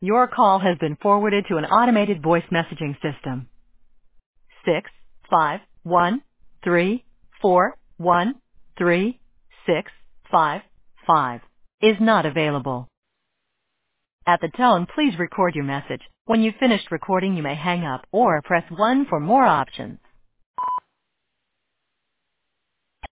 Your call has been forwarded to an automated voice messaging system. 65134136555 is not available. At the tone, please record your message. When you've finished recording, you may hang up or press 1 for more options.